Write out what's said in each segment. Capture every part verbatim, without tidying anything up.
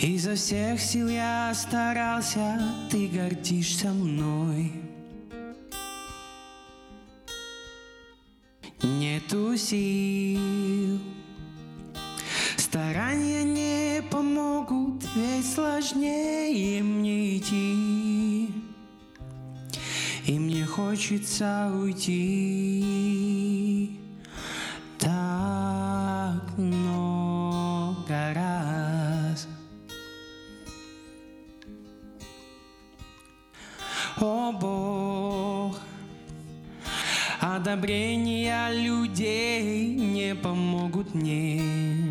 Изо всех сил я старался, ты гордишься мной. Нету сил, старания не помогут, ведь сложнее мне идти, и мне хочется уйти так много раз. О Бог, одобрения людей не помогут мне.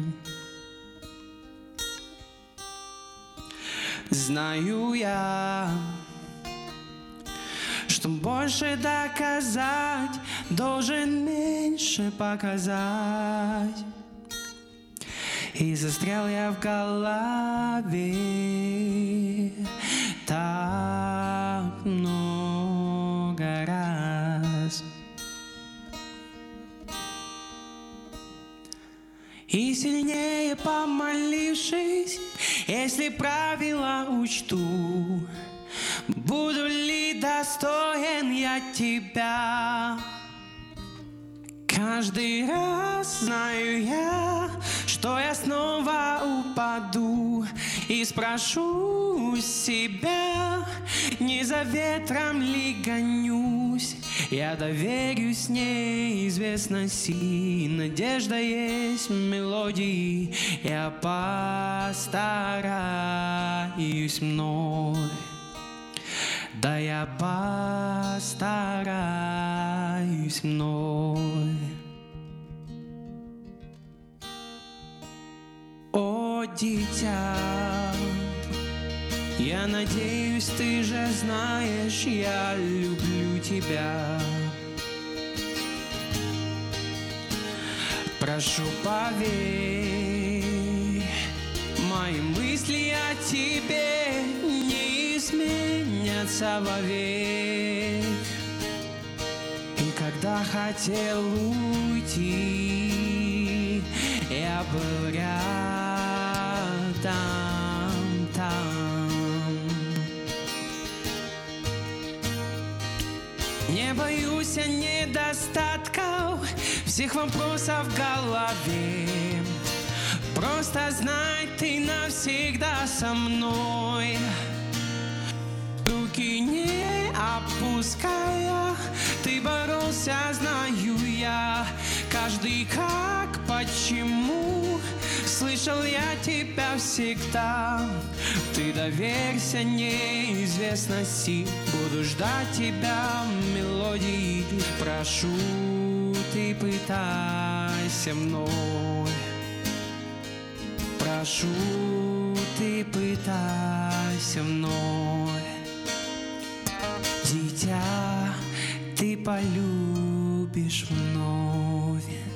Знаю я, что больше доказать должен меньше показать. И застрял я в голове так много раз. И сильнее помолившись, если правила учту, буду ли достоин я тебя? Каждый раз знаю я, что я снова упаду, и спрошу себя, не за ветром ли гонюсь. Я доверюсь неизвестности, надежда есть в мелодии. Я постараюсь вновь, да я постараюсь вновь. О, дитя, я надеюсь, ты же знаешь, я люблю тебя. Прошу, поверь, мои мысли о тебе не изменятся вовек. И когда хотел уйти, я был рядом там. Не боюсь я недостатков, всех вопросов в голове. Просто знай, ты навсегда со мной. Руки не опуская, ты боролся, знаю я. Каждый как, почему, слышал я тебя всегда. Ты доверься неизвестности, буду ждать тебя в мелодии. Прошу, ты пытайся мной. Прошу, ты пытайся мной. Дитя, ты полюбишь вновь.